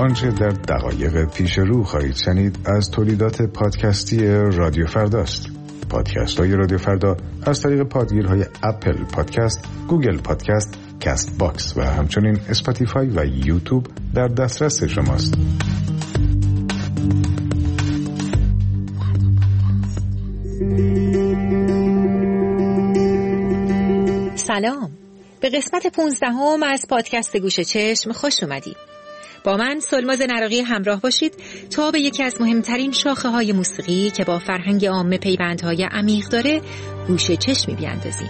آنچه در دقایق پیش رو خواهید شنید از تولیدات پادکستی رادیو فرداست. پادکست های رادیو فردا از طریق پادگیرهای اپل پادکست، گوگل پادکست، کست باکس و همچنین اسپاتیفای و یوتیوب در دسترس شماست. سلام، به قسمت 15 از پادکست گوش چشم خوش اومدید. با من سلماز نراقی همراه باشید تا به یکی از مهمترین شاخه‌های موسیقی که با فرهنگ عامه پیوندهای عمیق داره گوش چشمی بیاندازیم.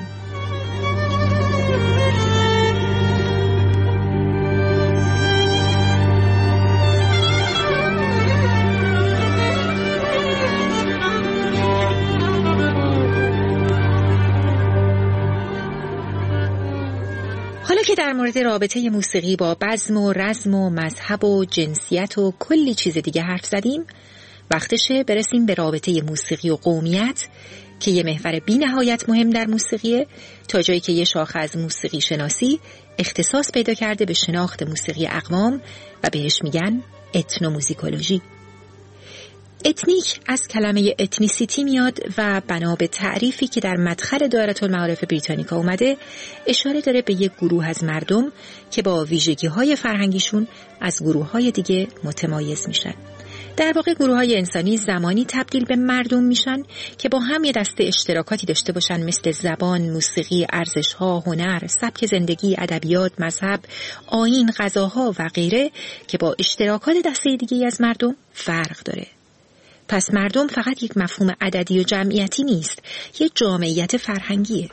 حالا که در مورد رابطه موسیقی با بزم و رزم و مذهب و جنسیت و کلی چیز دیگه حرف زدیم، وقتشه برسیم به رابطه موسیقی و قومیت که یه محور بی نهایت مهم در موسیقیه، تا جایی که یه شاخه از موسیقی شناسی اختصاص پیدا کرده به شناخت موسیقی اقوام و بهش میگن اتنوموزیکولوژی. اتنیک از کلمه اتنیسیتی میاد و بنا به تعریفی که در مدخل دائره المعارف بریتانیکا اومده اشاره داره به یک گروه از مردم که با ویژگی‌های فرهنگیشون از گروه‌های دیگه متمایز میشن. در واقع گروه‌های انسانی زمانی تبدیل به مردم میشن که با هم یه دسته اشتراکاتی داشته باشن مثل زبان، موسیقی، ارزش‌ها، هنر، سبک زندگی، ادبیات، مذهب، آیین، غذاها و غیره که با اشتراکات دسته دیگه‌ای از مردم فرق داره. پس مردم فقط یک مفهوم عددی و جمعیتی نیست، یک جامعیت فرهنگیه.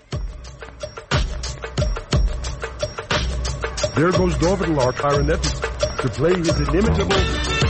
There goes David our clarinetist to play his inimitable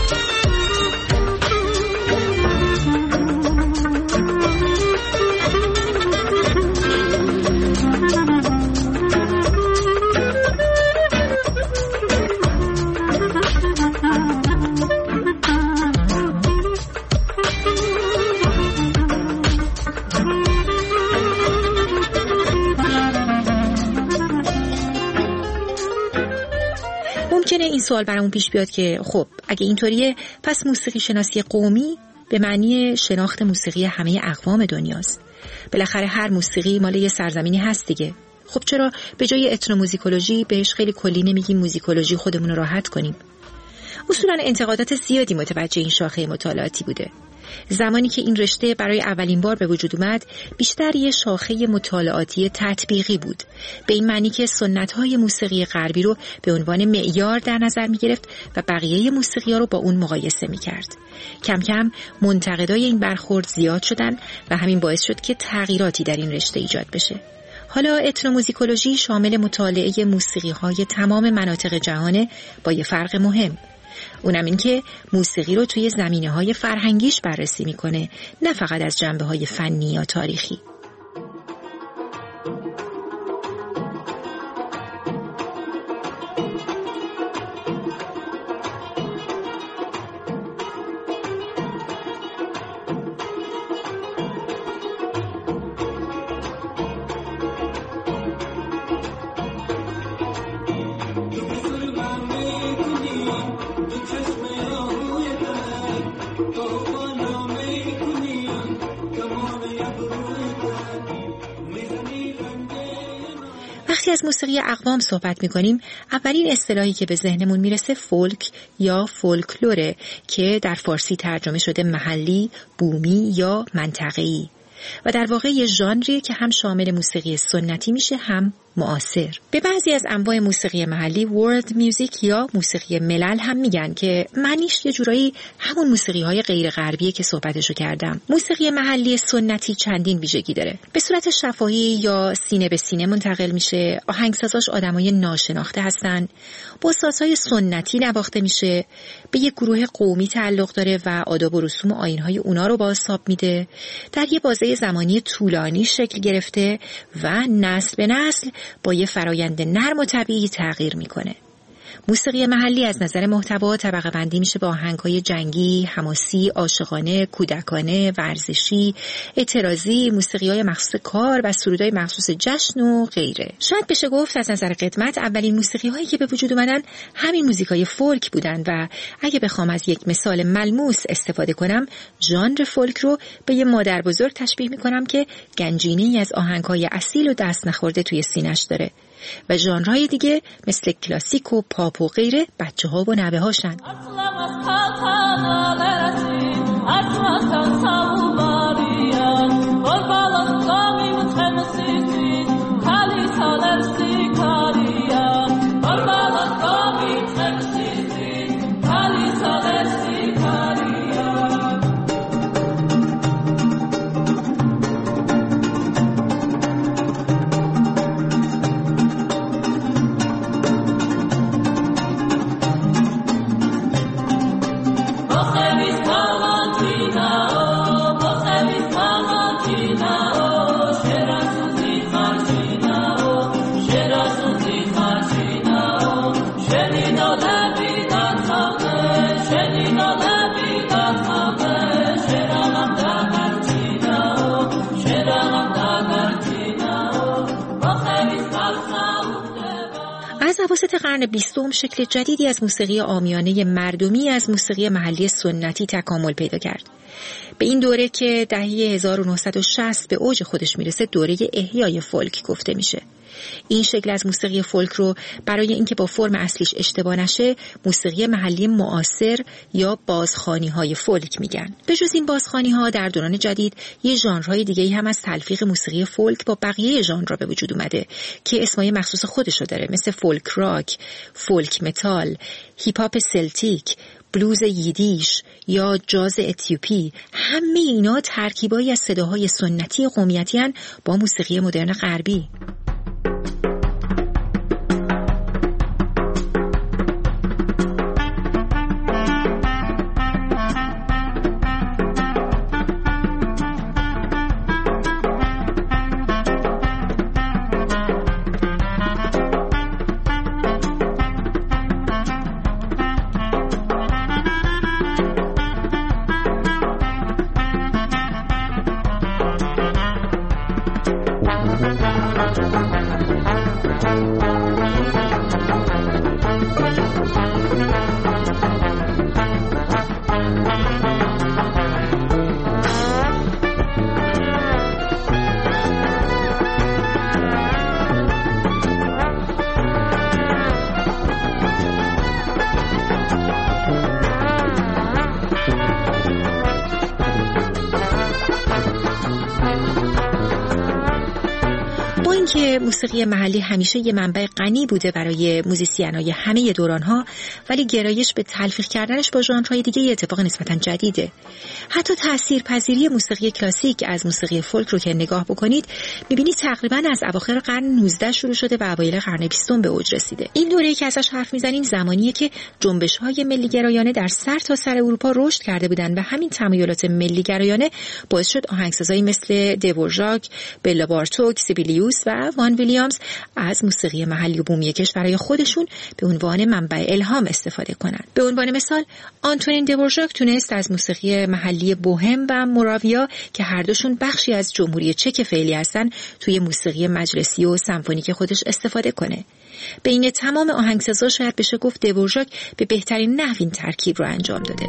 ممکنه این سوال برامون پیش بیاد که خب اگه اینطوریه پس موسیقی شناسی قومی به معنی شناخت موسیقی همه اقوام دنیاست. بالاخره هر موسیقی مال یه سرزمینی هست دیگه. خب چرا به جای اتنوموزیکولوژی بهش خیلی کلی نمیگیم موزیکولوژی، خودمون رو راحت کنیم؟ اصولاً انتقادات زیادی متوجه این شاخه مطالعاتی بوده. زمانی که این رشته برای اولین بار به وجود اومد بیشتر یه شاخه مطالعاتی تطبیقی بود، به این معنی که سنت‌های موسیقی غربی رو به عنوان معیار در نظر می‌گرفت و بقیه موسیقی‌ها رو با اون مقایسه می‌کرد. کم کم منتقدای این برخورد زیاد شدن و همین باعث شد که تغییراتی در این رشته ایجاد بشه. حالا اتنوموزیکولوژی شامل مطالعه موسیقی‌های تمام مناطق جهان با یه فرق مهم. اونم این که موسیقی رو توی زمینه‌های فرهنگیش بررسی میکنه، نه فقط از جنبه‌های فنی یا تاریخی. وقتی از موسیقی اقوام صحبت می‌کنیم، اولین اصطلاحی که به ذهنمون میرسه فولک یا فولکلوره که در فارسی ترجمه شده محلی، بومی یا منطقه‌ای و در واقع یه ژانریه که هم شامل موسیقی سنتی میشه هم معاصر. به بعضی از انواع موسیقی محلی ورلد میوزیک یا موسیقی ملل هم میگن که معنیش یه جورایی همون موسیقی‌های غیر غربیه که صحبتشو کردم. موسیقی محلی سنتی چندین ویژگی داره. به صورت شفاهی یا سینه به سینه منتقل میشه، آهنگسازاش آدمای ناشناخته هستن، با سازهای سنتی نواخته میشه، به یک گروه قومی تعلق داره و آداب و رسوم و آیین‌های اونا رو بازتاب میده، در یه بازه زمانی طولانی شکل گرفته و نسل به نسل با یه فرایند نرم و طبیعی تغییر میکنه. موسیقی محلی از نظر محتوا طبقه بندی میشه با آهنگ‌های جنگی، حماسی، عاشقانه، کودکانه، ورزشی، اعتراضی، موسیقی‌های مخصوص کار و سرودهای مخصوص جشن و غیره. شاید بشه گفت از نظر قدمت اولین موسیقی‌هایی که به وجود اومدن همین موزیکای فولک بودن و اگه بخوام از یک مثال ملموس استفاده کنم، ژانر فولک رو به یه مادر بزرگ تشبیه می‌کنم که گنجینه‌ای از آهنگ‌های اصیل و دست نخورده توی سینه‌اش داره و ژانرهای دیگه مثل کلاسیک و پاپ و غیره بچه‌ها و نوه‌هاشن. از اواسط قرن 20 شکل جدیدی از موسیقی عامیانه مردمی از موسیقی محلی سنتی تکامل پیدا کرد. به این دوره که دهه 1960 به اوج خودش میرسه دوره احیای فولک گفته میشه. این شکل از موسیقی فولک رو برای اینکه با فرم اصلیش اشتباه نشه موسیقی محلی معاصر یا بازخوانی‌های فولک میگن. به جز این بازخوانی‌ها در دوران جدید یه ژانرهای دیگه‌ای هم از تلفیق موسیقی فولک با بقیه ژانرها به وجود اومده که اسمای مخصوص خودشو داره، مثل فولک راک، فولک متال، هیپ هاپ سلتیک، بلوز ییدیش یا جاز اتیوپی. همه اینا ترکیبایی از صداهای سنتی قومیتی هن با موسیقی مدرن غربی. که موسیقی محلی همیشه یه منبع غنی بوده برای موزیسین‌های همه دوران‌ها، ولی گرایش به تلفیق کردنش با ژانرهای دیگه یه اتفاق نسبتاً جدیده. حتی تاثیرپذیری موسیقی کلاسیک از موسیقی فولک رو که نگاه بکنید می‌بینید تقریباً از اواخر قرن 19 شروع شده و اوایل قرن 20 به اوج رسیده. این دوره‌ای که ازش حرف می‌زنیم زمانیه که جنبش‌های ملی‌گرایانه در سرتاسر اروپا رشد کرده بودند و همین تمایلات ملی‌گرایانه باعث شد آهنگسازایی مثل دیورژاک، بلا بارتوک، سیبیلیوس و وان ویلیامز از موسیقی محلی و بومی کشورهای خودشون به عنوان منبع الهام استفاده کنند. به عنوان مثال آنتونین دیورژاک تونست از موسیقی محلی بوهم و موراویا که هر دوشون بخشی از جمهوری چک فعلی هستن توی موسیقی مجلسی و سمفونیک خودش استفاده کنه. بین تمام آهنگسازا شاید بشه گفت دیورژاک به بهترین نحو این ترکیب رو انجام داده.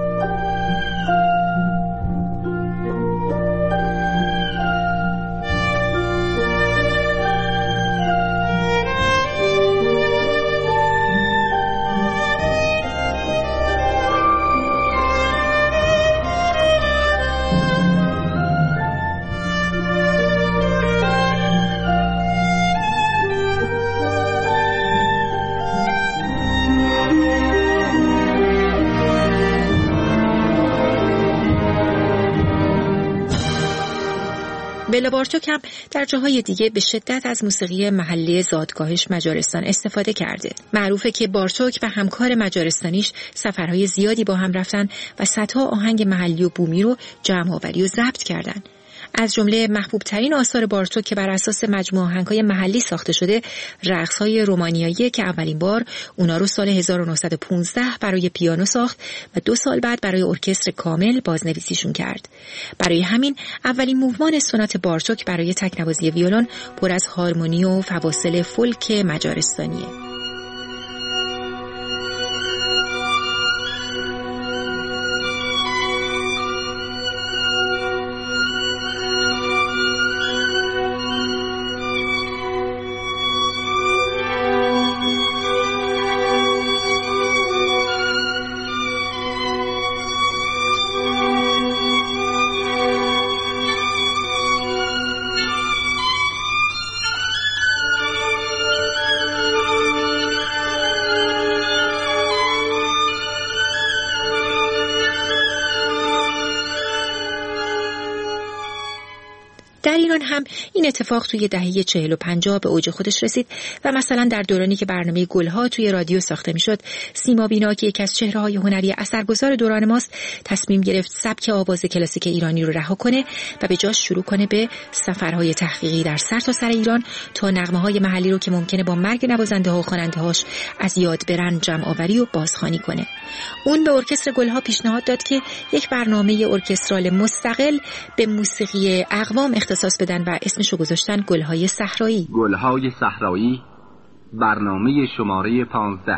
بلا بارتوک هم در جاهای دیگه به شدت از موسیقی محلی زادگاهش مجارستان استفاده کرده. معروفه که بارتوک و همکار مجارستانیش سفرهای زیادی با هم رفتن و صدها آهنگ محلی و بومی رو جمع آوری و ضبط کردن. از جمله محبوب ترین آثار بارتوک که بر اساس مجموعه آهنگ‌های محلی ساخته شده، رقص‌های رومانیایی که اولین بار اونا رو سال 1915 برای پیانو ساخت و 2 سال بعد برای ارکستر کامل بازنویسیشون کرد. برای همین اولین موومان سونات بارتوک برای تکنوازی ویولن پر از هارمونی و فواصل فولک مجارستانیه. در ایران هم این اتفاق توی دهه 40 و 50 به اوج خودش رسید و مثلا در دورانی که برنامه گلها توی رادیو ساخته میشد، سیما بینا که یکی از چهره‌های هنری اثرگذار دوران ماست، تصمیم گرفت سبک آواز کلاسیک ایرانی رو رها کنه و به جاش شروع کنه به سفرهای تحقیقی در سرتاسر ایران تا نغمه‌های محلی رو که ممکنه با مرگ نوازنده‌ها و خواننده‌هاش از یاد برن جمع‌آوری و بازخوانی کنه. اون به ارکستر گلها پیشنهاد داد که یک برنامه ارکسترال مستقل به موسیقی اقوام اختصاص بدن و اسمشو گذاشتن گلهای صحرایی. گلهای صحرایی، برنامه شماره 15.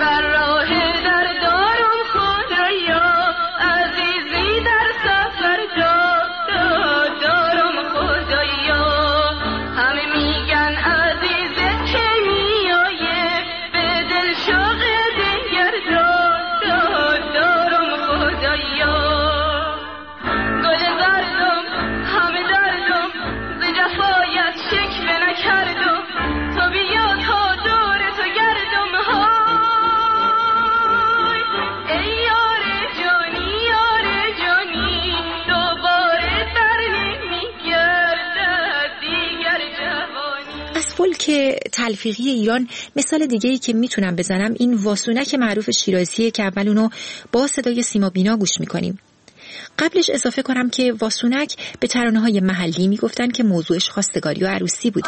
که تلفیقی ایران مثال دیگه‌ای که میتونم بزنم این واسونک معروف شیرازیه که اول اونو با صدای سیما بینا گوش میکنیم. قبلش اضافه کنم که واسونک به ترانه‌های محلی میگفتن که موضوعش خواستگاری و عروسی بوده.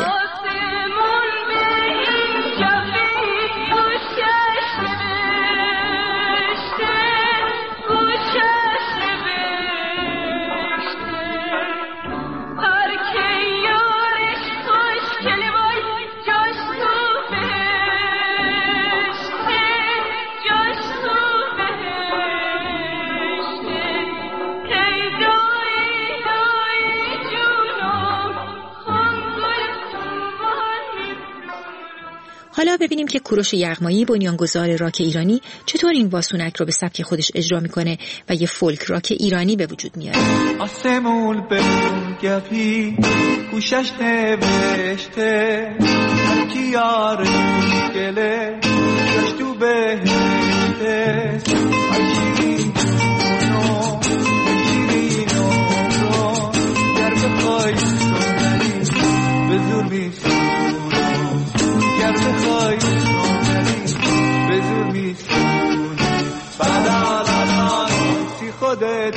حالا ببینیم که کوروش یغمایی، بنیانگذار راک ایرانی، چطور این واسونک رو به سبک خودش اجرا میکنه و یه فولک راک ایرانی به وجود میاره. آسمون به گپی کوشش نوشته هر کی یارش مشکله جاش تو بهشته شیرین جونو شیرین عمرو گر بخوای سنری به زور میسونو گر بخوای سنری به زور میسونو بلالالا سی خودت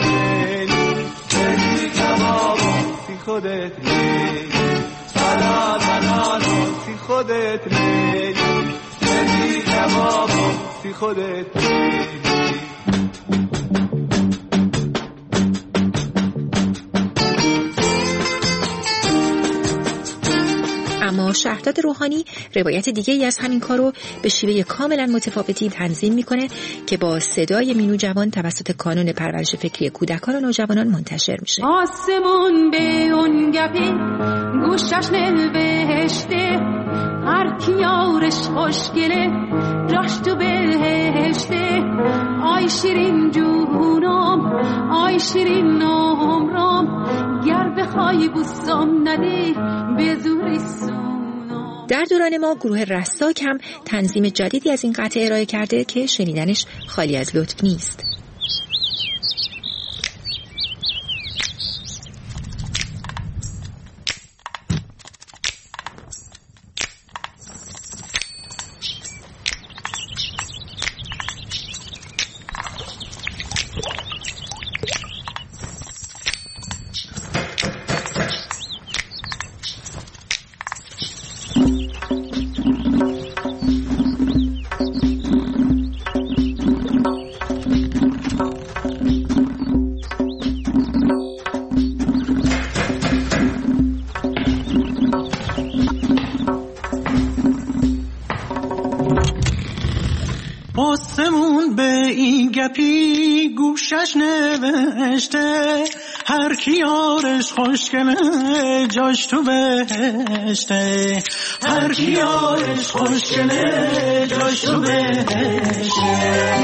خودت لی سلام سی خودت لی سری جواب سی خودت لی. اما شهرداد روحانی روایت دیگه‌ای از همین کارو به شیوه کاملا متفاوتی تنظیم میکنه که با صدای مینو جوان توسط کانون پرورش فکری کودکان و نوجوانان منتشر میشه. آسمون به اون گپی گوشش نوشته هر کی یارش خوشگله جاش تو بهشته آی شیرین جونم آی شیرین عمرم گر بخوای بوسم ندی به زوری سونم. در دوران ما گروه رستاک هم تنظیم جدیدی از این قطعه ارائه کرده که شنیدنش خالی از لطف نیست. گوشش نوشته هر کی یارش خوشگله جاش تو بهشته، هر کی یارش خوشگله جاش تو بهشته.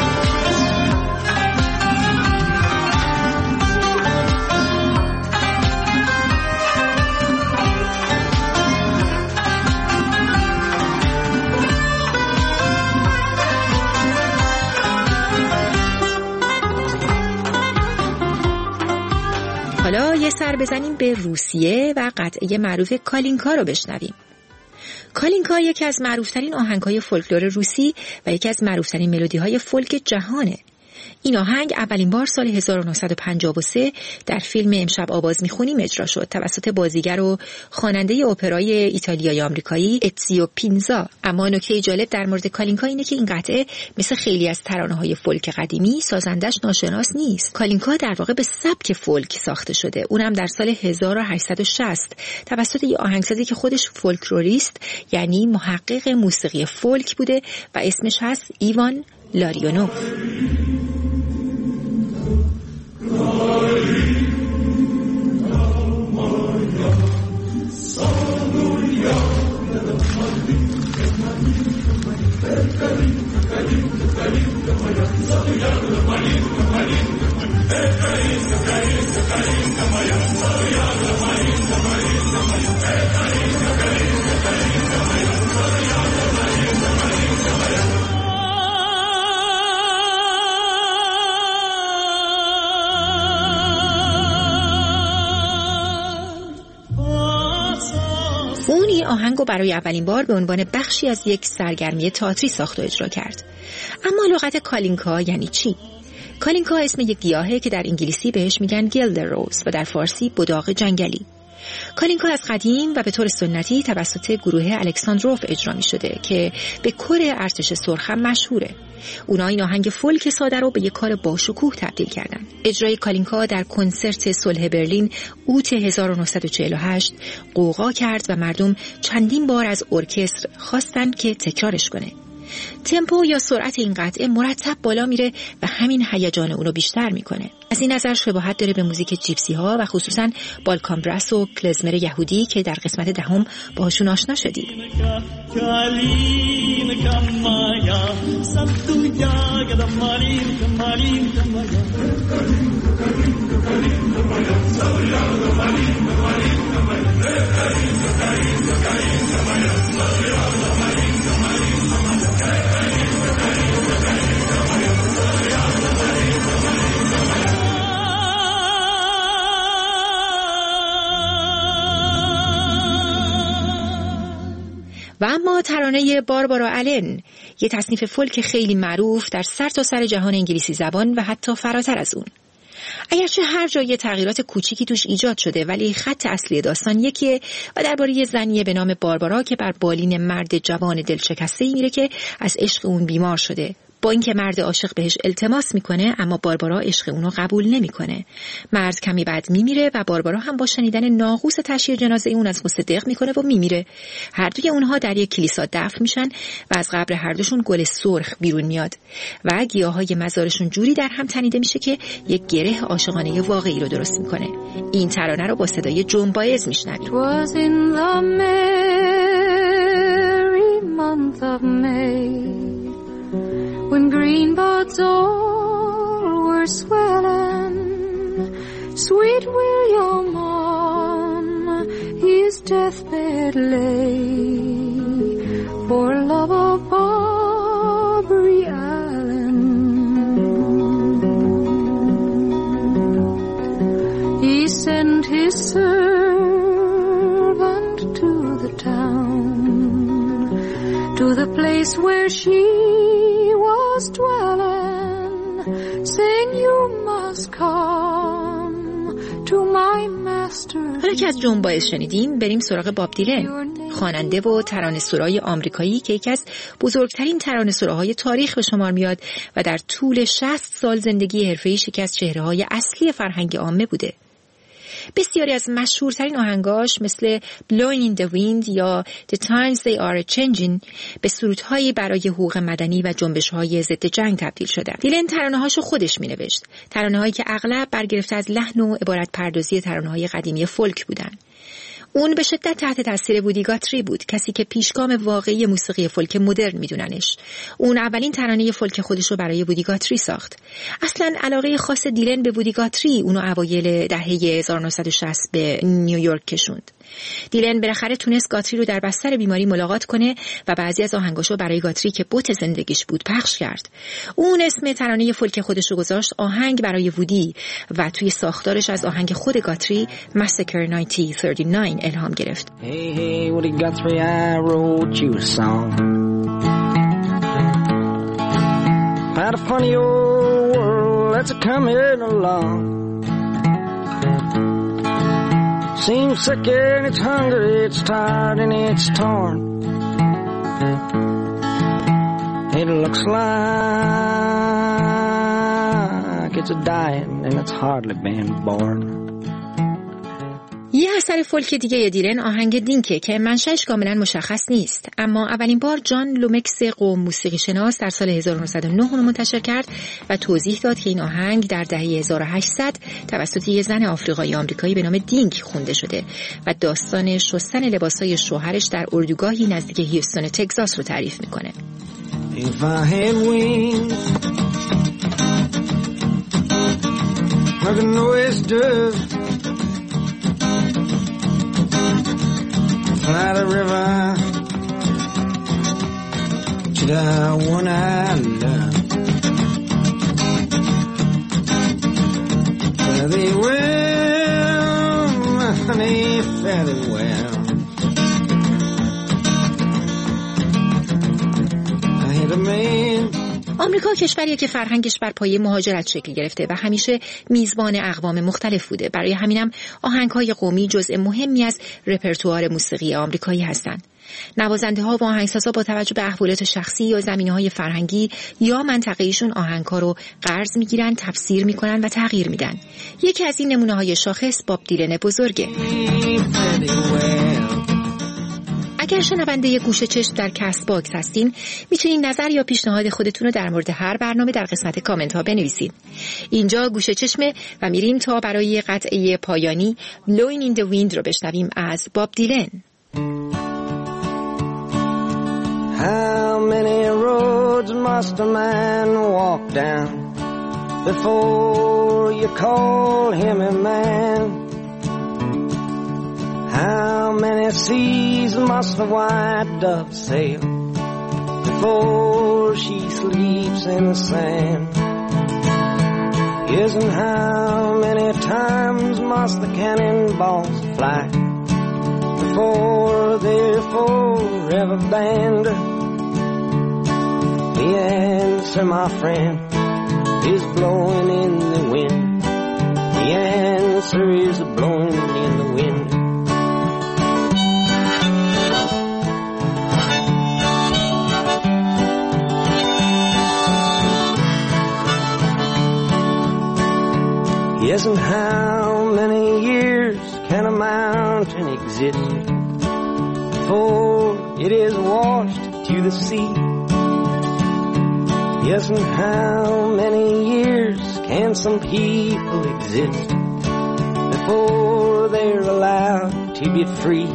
حالا یه سر بزنیم به روسیه و قطعه معروف کالینکا رو بشنویم. کالینکا یکی از معروفترین آهنگ‌های فولکلور روسی و یکی از معروفترین ملودی‌های فولک جهانه. این آهنگ اولین بار سال 1953 در فیلم امشب آواز میخونیم اجرا شد توسط بازیگر و خواننده اپرای ایتالیایی آمریکایی اتزیو پینزا. اما نکته جالب در مورد کالینکا اینه که این قطعه مثل خیلی از ترانه‌های فولک قدیمی سازندش ناشناس نیست. کالینکا در واقع به سبک فولک ساخته شده، اونم در سال 1860 توسط یه آهنگسازی که خودش فولکلوریست یعنی محقق موسیقی فولک بوده و اسمش هست ایوان لاریونوف. اون این آهنگو برای اولین بار به عنوان بخشی از یک سرگرمی تئاتری ساخت و اجرا کرد. اما لغت کالینکا یعنی چی؟ کالینکا اسم یک گیاهه که در انگلیسی بهش میگن گیلدر روز و در فارسی بداغ جنگلی. کالینکا از قدیم و به طور سنتی توسط گروه الکساندروف اجرا می شده که به کور ارتش سرخ هم مشهوره. اونا این آهنگ فولک ساده رو به یک کار باشکوه تبدیل کردن. اجرای کالینکا در کنسرت صلح برلین اوت 1948 غوغا کرد و مردم چندین بار از ارکستر خواستن که تکرارش کنه. تمپو یا سرعت این قطعه مرتب بالا میره و همین هیجان اونو بیشتر میکنه. از این نظر شباهت داره به موزیک جیپسی ها و خصوصا بالکان براس و کلزمر یهودی که در قسمت دهم باهاشون آشنا شدیم. و اما ترانه باربارا آلن، یه تصنیف فولک خیلی معروف در سرتاسر جهان انگلیسی زبان و حتی فراتر از اون. اگرچه هر جا یه تغییرات کوچیکی توش ایجاد شده ولی خط اصلی داستان یکیه و درباره یه زنیه به نام باربارا که بر بالین مرد جوان دلشکسته‌ای میره که از عشق اون بیمار شده. با اینکه مرد عاشق بهش التماس میکنه اما باربارا عشق اونو قبول نمیکنه. مرد کمی بعد میمیره و باربارا هم با شنیدن ناقوس تشییع جنازه اون از غصه دق میکنه و میمیره. هر دوی اونها در یک کلیسا دفن میشن و از قبر هر دوشون گل سرخ بیرون میاد و گیاهای مزارشون جوری در هم تنیده میشه که یک گره عاشقانه واقعی رو درست میکنه. این ترانه رو با صدای جون بایز میشنویم. When green buds all were swelling, sweet William on his deathbed lay, for love of Barbary Allen. He sent his servant to the town, to the place where she was dwelling, saying you must come to my master. حالا که از جون بایز شنیدیم بریم سراغ باب دیلن، خواننده و ترانه‌سرای آمریکایی که یکی از بزرگترین ترانه‌سراهای تاریخ به شمار میاد و در طول 60 سال زندگی حرفه‌ای یکی از چهره‌های اصلی فرهنگ عامه بوده. بسیاری از مشهورترین آهنگاش مثل Blowing in the Wind یا The Times They Are Changing به سرودهایی برای حقوق مدنی و جنبش‌های ضد جنگ تبدیل شدند. دیلن ترانه‌هاشو خودش می‌نوشت، ترانه‌هایی که اغلب برگرفته از لحن و عبارت پردازی ترانه‌های قدیمی فولک بودند. اون به شدت تحت تاثیر وودی گاتری بود، کسی که پیشگام واقعی موسیقی فولک مدرن میدوننش. اون اولین ترانه فولک خودش رو برای وودی گاتری ساخت. اصلا علاقه خاص دیلن به وودی گاتری اونو اوایل دهه 1960 به نیویورک کشوند. دیلن بالاخره تونست گاتری رو در بستر بیماری ملاقات کنه و بعضی از آهنگاشو برای گاتری که بوت زندگیش بود پخش کرد. اون اسم ترانه فولک خودش رو گذاشت آهنگ برای وودی و توی ساختارش از آهنگ خود گاتری Massacre 1939 الهام گرفت. Hey, hey, Woody Guthrie, I wrote you a song about a funny old world that's a-coming along. Seems sick and it's hungry, it's tired and it's torn. It looks like it's a dying and it's hardly been born. یه اثر فولک دیگه دیلن آهنگ دینکه که منشأش کاملا مشخص نیست، اما اولین بار جان لومکس قوم موسیقی شناس در سال 1909 اون منتشر کرد و توضیح داد که این آهنگ در دهه 1800 توسط یه زن آفریقایی آمریکایی به نام دینک خونده شده و داستان شستن لباسای شوهرش در اردوگاهی نزدیک هیوستن تگزاس رو تعریف میکنه. If I had wings like a noise does, fly the river to the one I love. Fare thee well, my honey, fare thee well. I had a man. آمریکا کشوریه که فرهنگش بر پایه مهاجرت شکل گرفته و همیشه میزبان اقوام مختلف بوده. برای همینم آهنگ‌های قومی جزء مهمی از رپرتوار موسیقی آمریکایی هستند. نوازنده‌ها و آهنگسازها با توجه به احوالات شخصی یا زمینه‌های فرهنگی یا منطقه‌ایشون آهنگ‌ها رو قرض می‌گیرن، تفسیر می‌کنن و تغییر میدن. یکی از این نمونه‌های شاخص باب دیلن بزرگه. اگر شنونده گوشه چشم در کست باکس هستین میتونین نظر یا پیشنهاد خودتون رو در مورد هر برنامه در قسمت کامنت ها بنویسین. اینجا گوشه چشمه و میریم تا برای قطعه پایانی Blowing in the Wind رو بشنویم از باب دیلن. How many roads must a man walk down before you call him a man? How many seas must the white dove sail before she sleeps in the sand? Yes, and how many times must the cannonballs fly before they're forever banned? The answer, my friend, is blowing in the wind. The answer is blowing in the wind. Yes, and how many years can a mountain exist before it is washed to the sea? Yes, and how many years can some people exist before they're allowed to be free?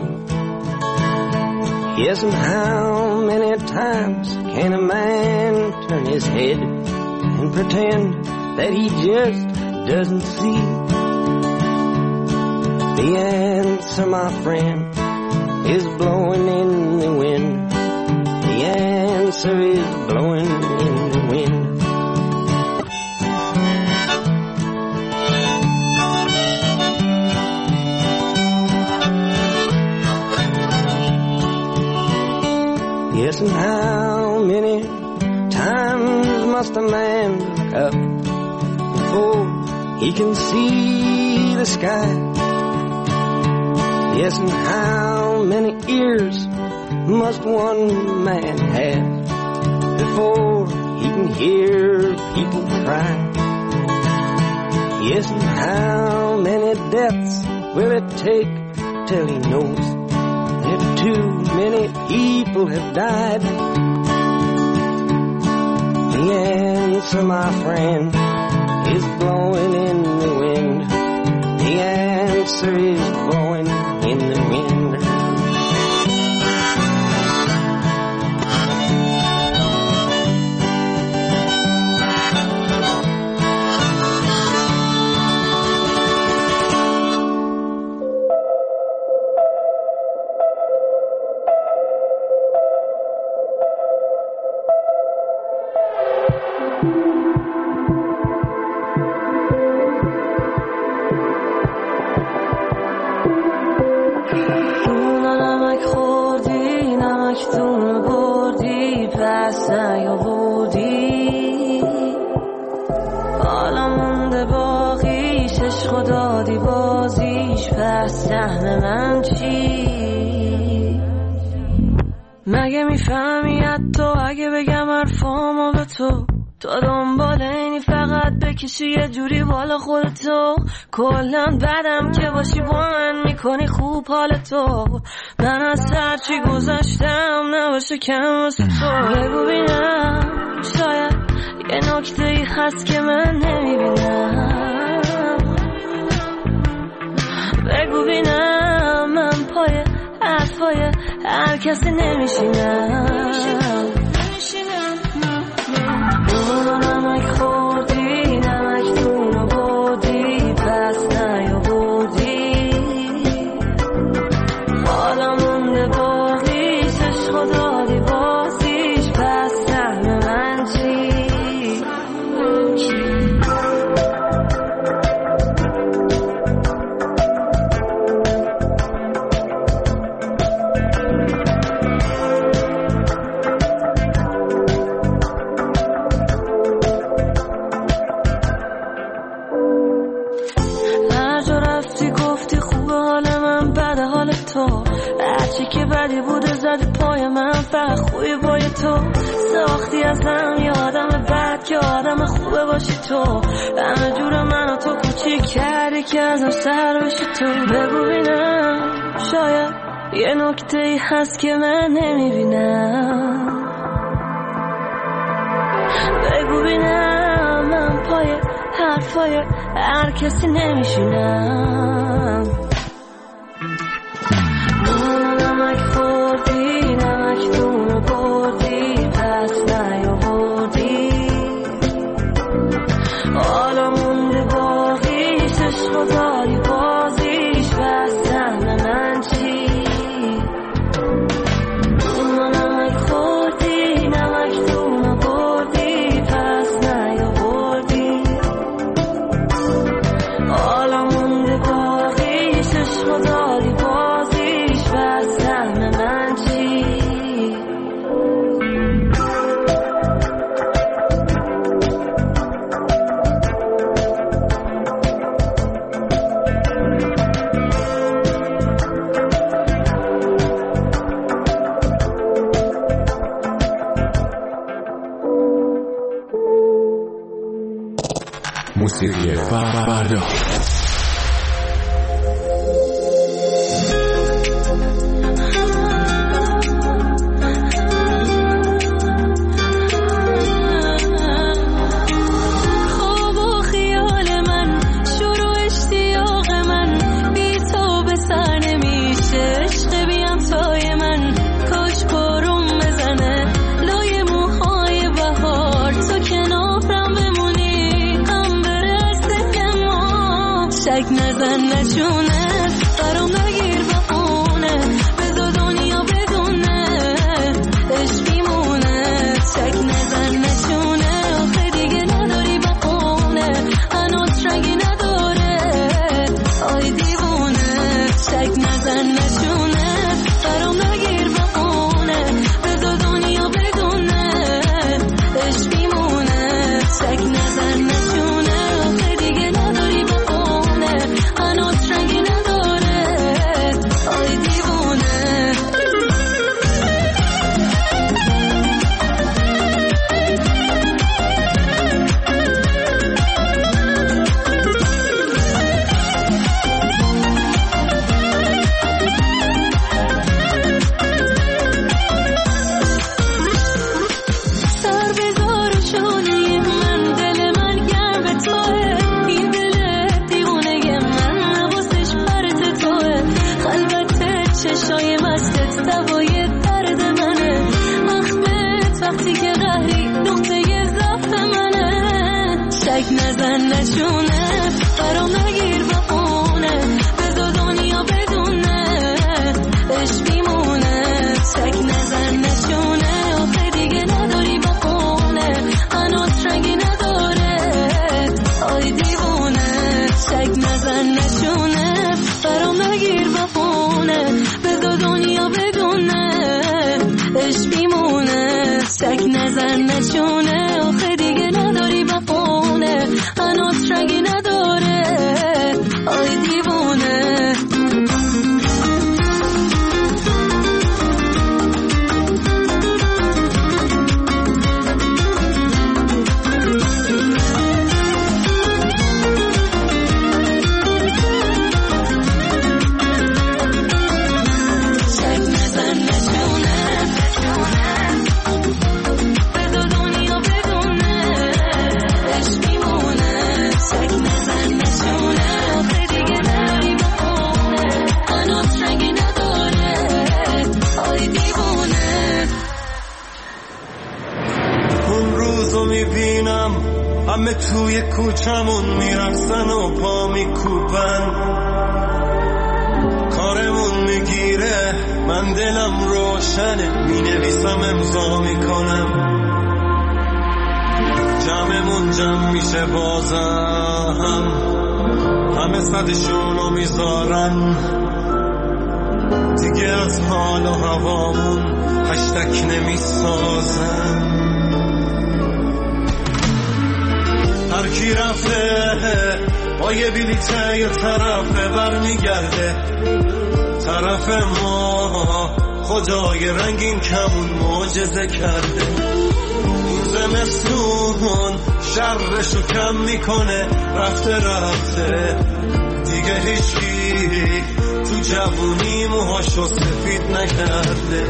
Yes, and how many times can a man turn his head and pretend that he just doesn't see? The answer, my friend, is blowing in the wind. The answer is blowing in the wind. Yes, and how many times must a man look up before he can see the sky? Yes, and how many ears must one man have before he can hear people cry? Yes, and how many deaths will it take till he knows that too many people have died? The answer, my friend, is blowing in the wind. The answer is blowing in the wind. مگه میفهمی حتی اگه بگم حرفامو به تو دنبال اینی فقط بکشی یه جوری بالا خودتو کلن بدم که باشی با من میکنی خوب حالتو من از هرچی گذاشتم نباشه کم واسه تو بگو بینم شاید یه نکته ای هست که من نمیبینم بگو بینم من پای حرفای هر کسی نمیشینم اونو نمک خوردی نمک دونو بودی پس نیاوردی حالا مونده باقیش عشقو دادی بازیش پس سهم من چی هرچی که بدی بوده زدی پای من فقط خوبی پای تو ساختی ازم یه آدم بد که آدم خوبه باشی تو همه جور من و تو کوچیک کردی که ازم سر بشی تو بگو بینم شاید یه نکته ای هست که من نمیبینم بگو بینم من پای حرفای هر کسی نمیشینم نمک خوردی نمک دونو بردی پس نیاوردی حالا مونده باقیش عشقو داری بازیش پس سهم من چی نمک خوردی نمک دونو بردی پس نیاوردی حالا مونده باقیش عشقو داری بازیش پس سهم من چی موسیقی فردا نزن نشونه برام نگیر بخونه بذار دنیا بدونه عشقی مونه شک نزن نشونه آخه دیگه نداری بخونه هنوز رنگی نداره آی دیوونه شک نزن نشونه برام نگیر بخونه بذار دنیا بدونه عشقی مونه شک نزن نشونه آخه دیگه نداری بخونه هنوز رنگی نداره آی دیوونه توی کوچمون میرقصن و پا میکوبن، کارمون میگیره من دلم روشنه، مینویسم امضا میکنم، جمعمون جمع میشه بازم، همه صدشونو میذارن، دیگه از حال و هوامون هشتک نمیسازن. هر کی رفته با یه بلیته یه طرفه برمیگرده، طرف ما خدای رنگین کمون معجزه کرده. این زمستون شرشو کم میکنه، رفته دیگه هیچی تو جوونی موهاشو سفید نکرده.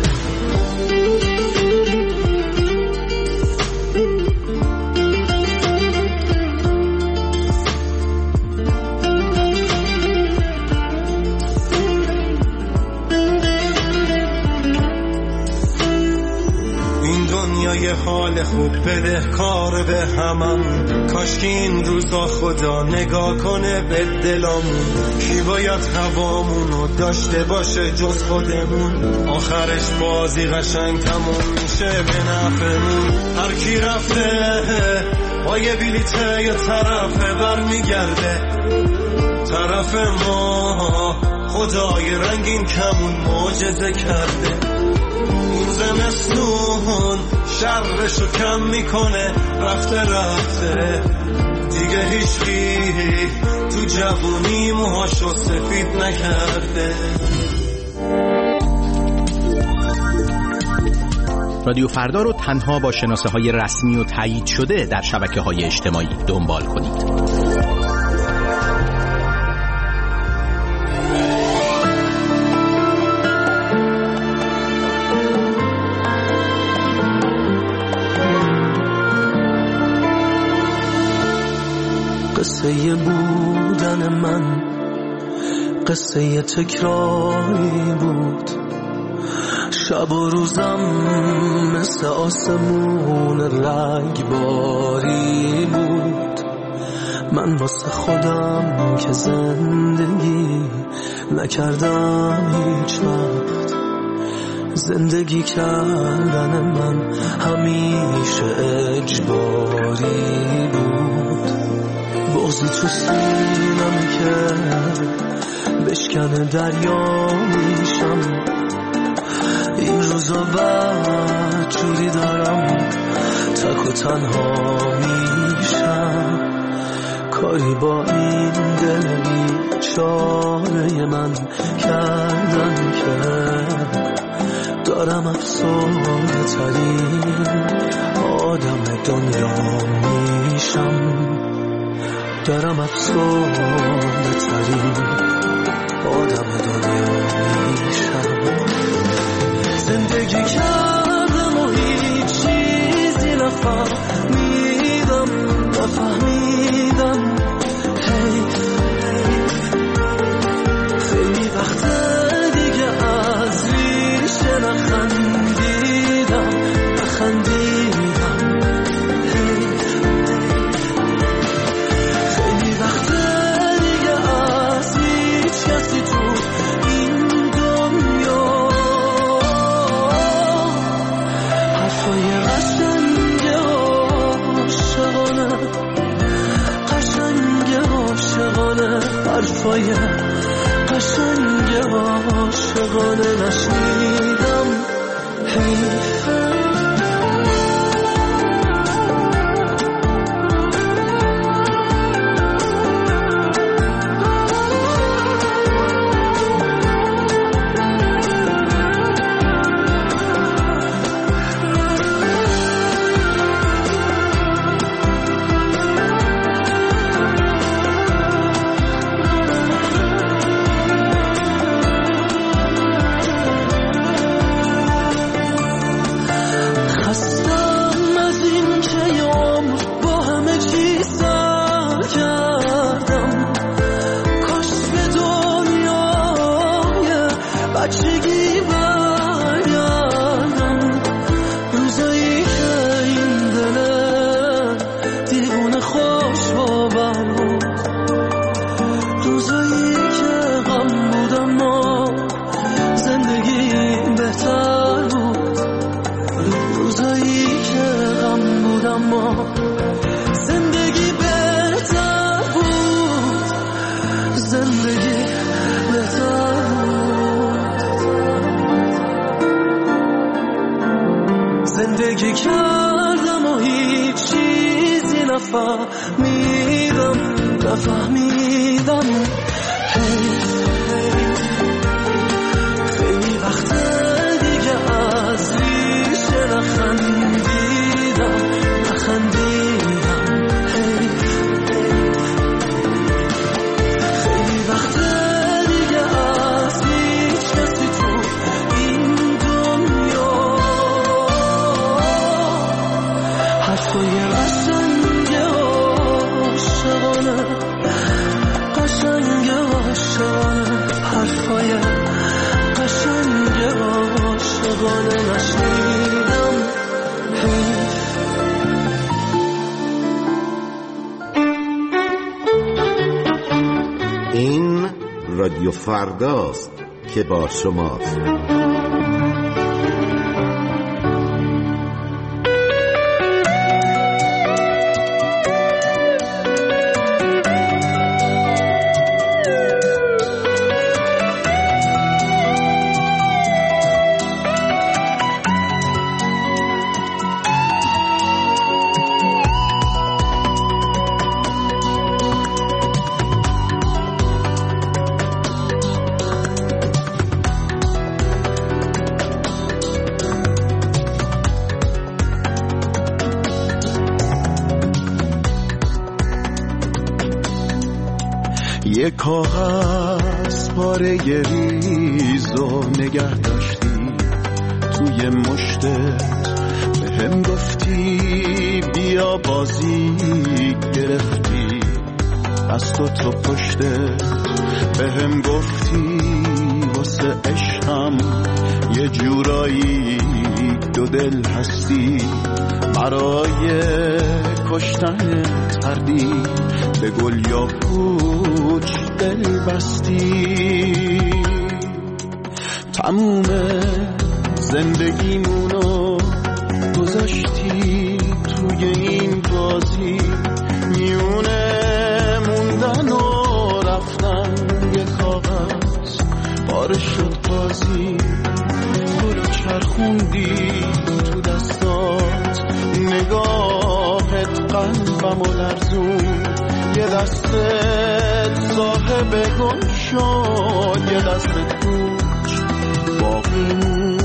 یه حال خوب بده کار به همم، کاش که این روزا خدا نگاه کنه به دلامون. کی باید هوامونو داشته باشه جز خودمون، آخرش بازی قشنگ تموم میشه به نفعمون. هر کی رفته با یه بلیته یه طرفه برمیگرده، طرف ما خدای رنگین کمون معجزه کرده. این زمستون شرشو کم میکنه، رفته دیگه هیچکی تو جوونی موهاشو سفید نکرده. رادیو فردا رو تنها با شناسه های رسمی و تایید شده در شبکه های اجتماعی دنبال کنید. قصه بودن من قصه تکراری بود، شب و روزم مثل آسمون رگباری بود. من واسه خودم که زندگی نکردم هیچ وقت، زندگی کردن من همیشه اجباری بود. بغضی تو سینم که بشکنه دریا میشم، این روزا بعد جوری دارم تک و تنها میشم. کاری با این دل بیچاره من کردم که دارم افسرده ترین آدم دنیا میشم، دارم افسرده ترین آدم دنیا میشم. زندگی کردم و هیچ چیزی نفهمیدم خیلی وقت دیگه از ریشه نخندیدم خیلی وقت دیگه از هیچ کسی تو این دنیا حرفای قشنگ عاشقانه حرفای قشنگ عاشقانه نشنیدم. خوش نفهمیدم خیلی وقت دیگه از ریشه نخندیدم خیلی وقت دیگه از هیچ کسی تو این دنیا حرفای قشنگ عاشقانه حرفای قشنگ عاشقانه نشنیدم این رادیو فرداست که با شماست. یک کاغذ پاره ریزو نگه داشتی توی مشتت بهم گفتی بیا بازی گرفتی از تو پشتت بهم گفتی واسه عشقم یه جورایی دو دل هستی برای کشتن تردی به گل یا پوچ دل بستی تموم زندگیمونو گذاشتی توی این بازی میونه موندن و رفتن یه کاغذ پاره شد بازی گلو چرخوندی تو دستات نگاهت قلبمو لرزون یه دستت صاحب گل شد یه دستت کوچ باقی مون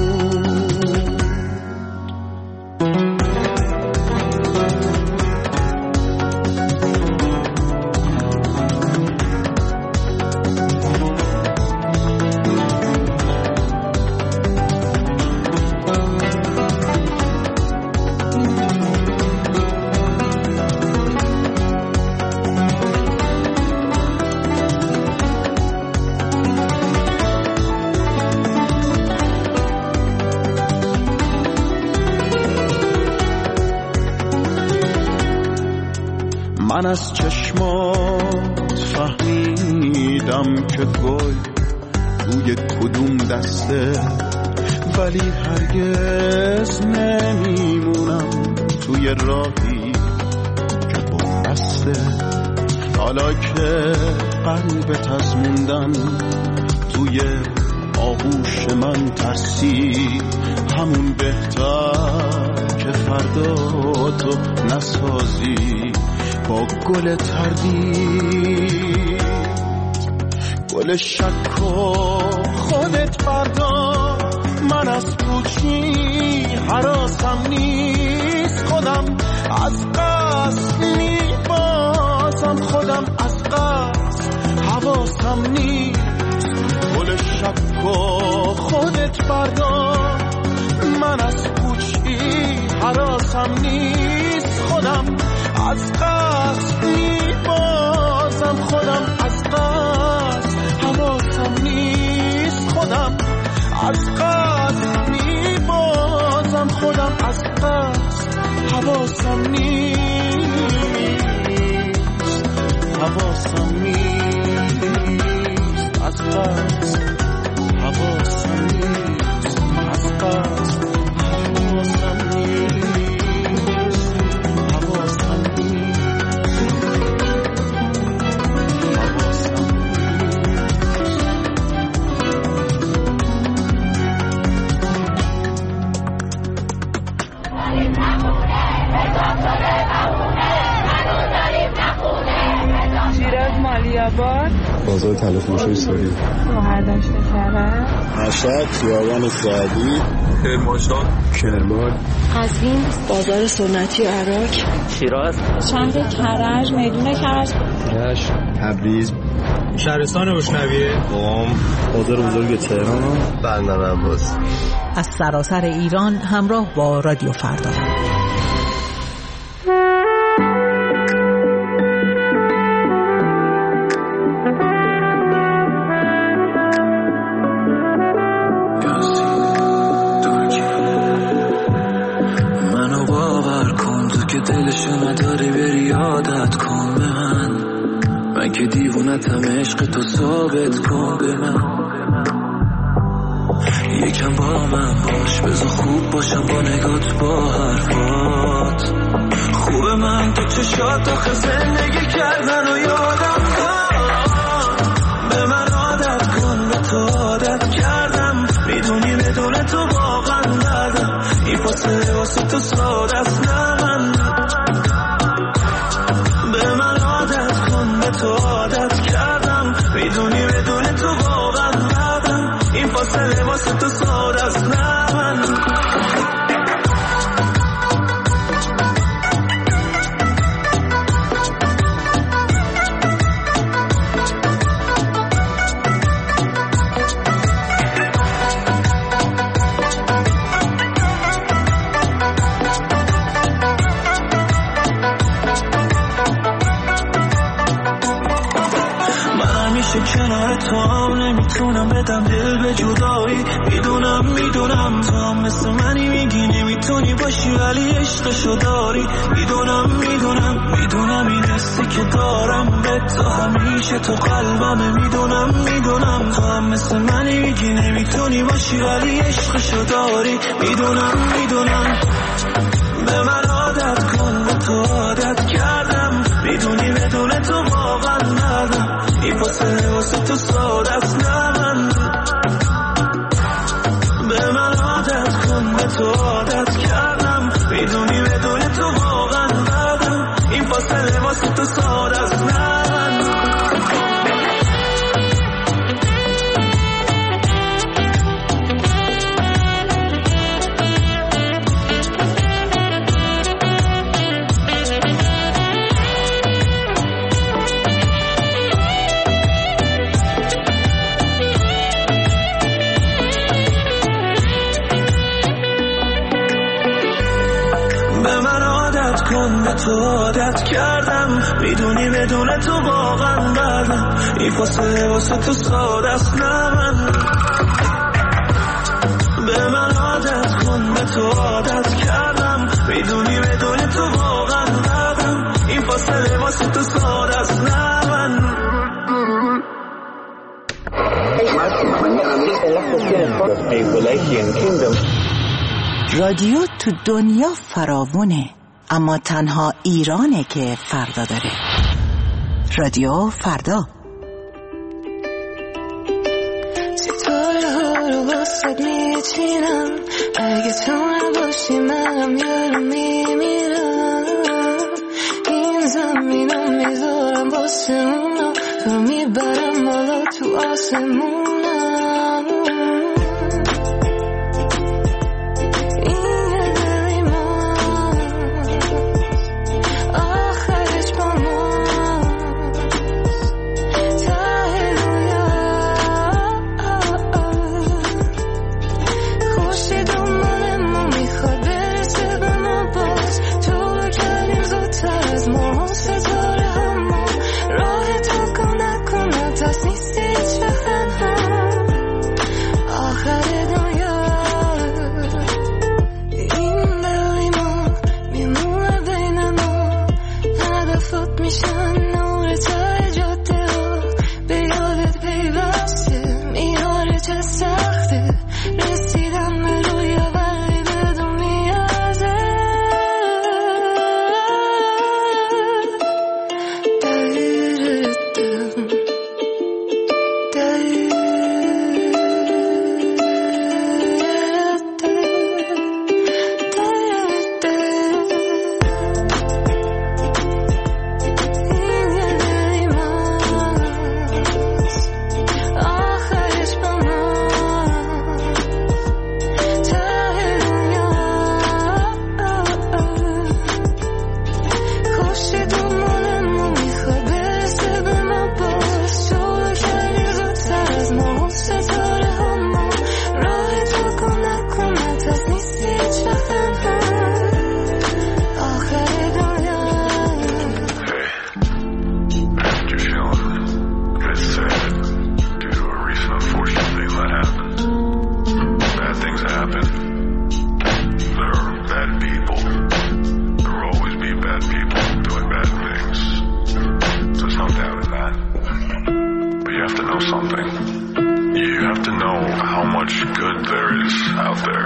من از چشمات فهمیدم که گل توی کدوم دسته ولی هرگز نمیمونم توی راهی که بسته حالا که قلبت از موندن توی آغوش من ترسی همون بهتر که فردا تو نسازی با گل تردید گل شک و خودت فردا من از پوچی حراسم نیست خودم از قصد میبازم خودم از قصد حواسم نیست گل شک و خودت فردا من از پوچی حراسم نیست خودم از قصد میبازم خودم از قصد حواسم نیست خودم از قصد میبازم خودم از قصد حواسم نیست حواسم نیست از قصد حواسم نیست از قصد حواسم نیست Vamos, بازار طلا فروشی ساری، شهردشت کرج، مشهد، خیابان سعدی، کرمانشاه، کرمان، قزوین، بازار سنتی عراق، شیراز، شهر کرج، میدون کرج، رشت، تبریز، شهرستان روشنویه، قم، بازار بزرگ تهران، بندر عباس. از سراسر ایران همراه با رادیو فردا. منو باور کن تو که دلشو نداری بری عادت کن به من که دیوونتم عشق تو ثابت کن به من. یکم با من باش بذار خوب باشم با نگات با حرفات. خوبه من تو چشات آخه زندگی کردن و یادم کن. به من عادت کن به تو عادت کردم. میدونی بدون تو واقعا دردم. این فاصله واسه تو ساده است نه من. به من عادت کن به تو عادت کردم. میدونی بدون تو واقعا دردم. این فاصله واسه تو ساده است نه من. کنار تو هم نمیتونم بدم دل به جدایی. میدونم تو هم مثل منی میگی نمیتونی باشی ولی عشقشو داری. میدونم این حسی که دارم به تو همیشه تو قلبمه. میدونم تو هم مثل منی میگی نمیتونی باشی ولی عشقشو داری. میدونم به من عادت کن به تو عادت کردم. میدونی بدون تو واقعا ندم. این فاصله واسه تو ساده است نه من. به من عادت کن به تو عادت کردم. میدونی بدون تو واقعا ندم. این فاصله واسه تو ساده است نه من. تو عادت کردم. میدونی بدون تو واقعا دردم. این فاصله واسه تو ساده است نه من. به من عادت کن به تو عادت کردم. میدونی بدون تو واقعا دردم. این فاصله واسه تو ساده است نه من. رادیو تو دنیا فراوونه، اما تنها ایرانه که فردا داره. رادیو فردا. ستاره ها رو واسد میچینم. اگه تو نباشی منم یارو میمیرم. این زمین رو میذارم واسه اونا. تو میبرم بالا تو آسمونم. ستاره همون راه تو کن نکن. دست نیستی هیچ وقت have to know how much good there is out there.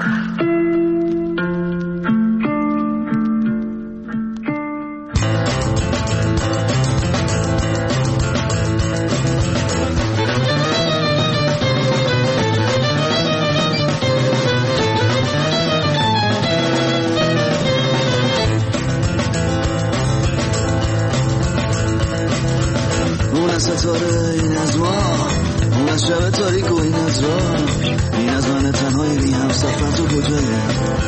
ستاره این از ما، اون از شب تاریک و این از راه، این از من تنهایی بی هم سفر تو کجایی،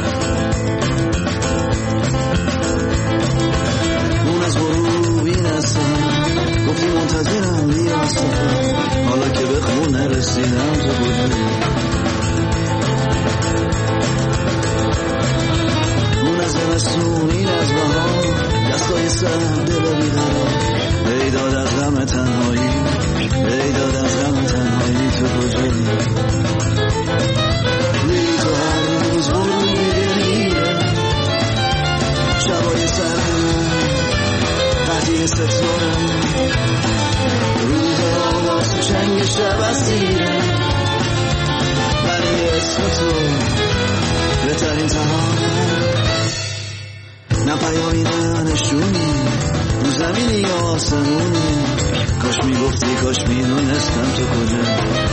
اون از غروب این از سهر، گفتی منتظرم بیا سفر، حالا که به خونه رسیدم تو کجایی، اون از زمستون این از بهار، دستای سر دل بیقرار، بیداد از غم تنهایی، بیداد از غم تنهایی تو کجایی، میری تو هر روز برو میره شبای سرم قطعی ستارم، روز آواز تو چنگ شب اسیرم، ولی اسم تو بهترین تنهایی، نه پیامی نه نشونی، رو زمینی یا آسمونی، کاش میگفتی کاش میدونستم تو کجا.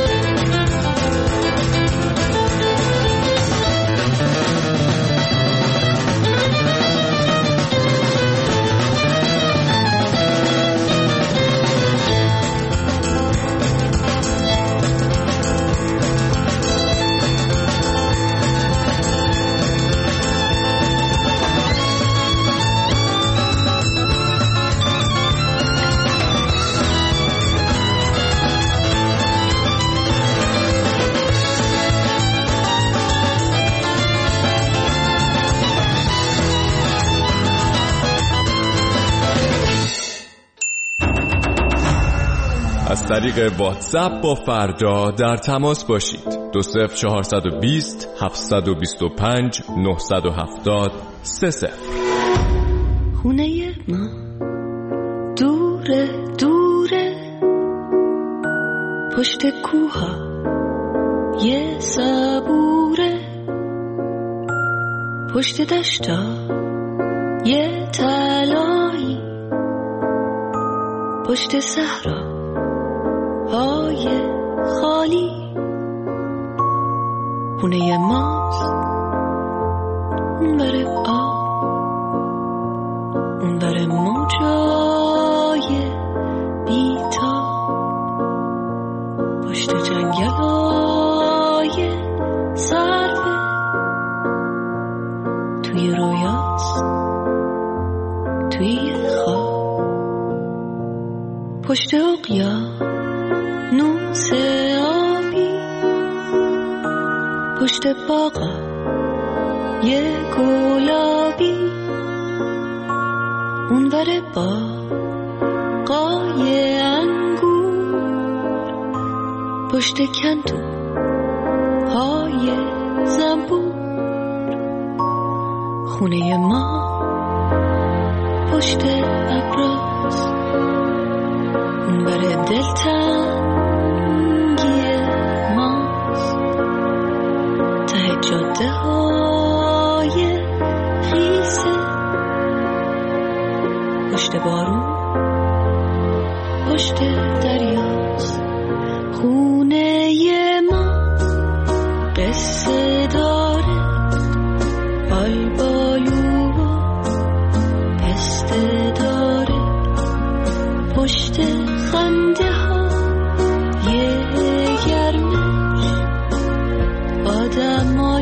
از طریق واتساپ با فردا در تماس باشید. 20420 725 970 30. خونه ما دوره دوره، پشت کوها یه صبوره، پشت دشتا یه تلایی، پشت صحرا های خالی، خونه ماست اون بره آب، اون بره موجای بیتاب، پشت جنگل های سرفه، توی رویاست توی خواب، پشت اقیانوس نوس آبی، پشت باغا یه گلابی، اون بره باغای انگور، پشت کندو های زنبور، خونه ما پشت ابراز، اون بره دلتنگی ماست، ته جاده های خیسه، پشت بارون پشت دریاست، خونه ما قصه داره، آلبالو و پسته داره، پشت خنده ها یه گرمش، آدمای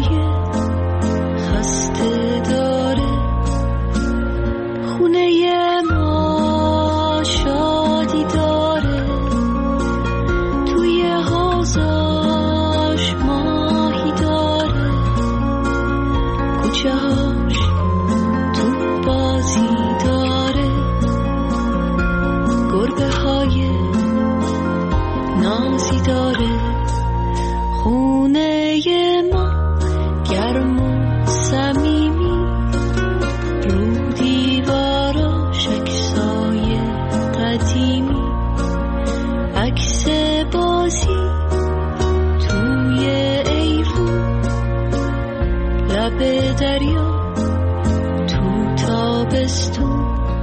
خسته داره، خونه ما شادی داره، توی حوضاش ماهی داره، دریا تو تابستون،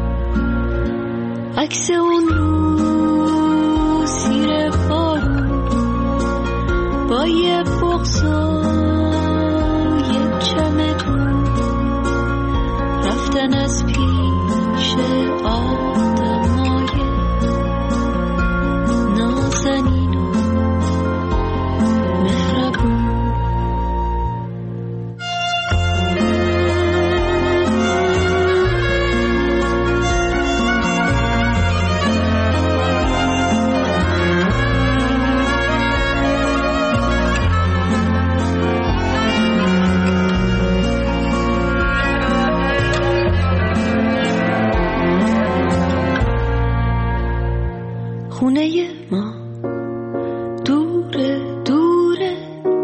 عکس اون رو زیر بارون با یه بغض و یه چمدون، رفتن از پیش آدمای نازنین و مهربون. خونه ما دوره دوره،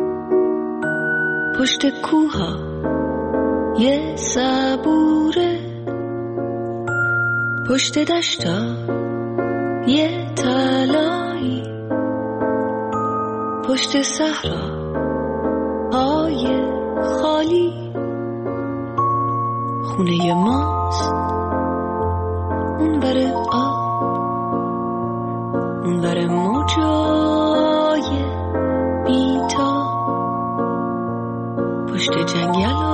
پشت کوها یه صبوره، پشت دشتا یه تلایی، پشت صحرا های خالی. خونه ماست اون بره آب، اون بره موجای بیتا، پشت جنگل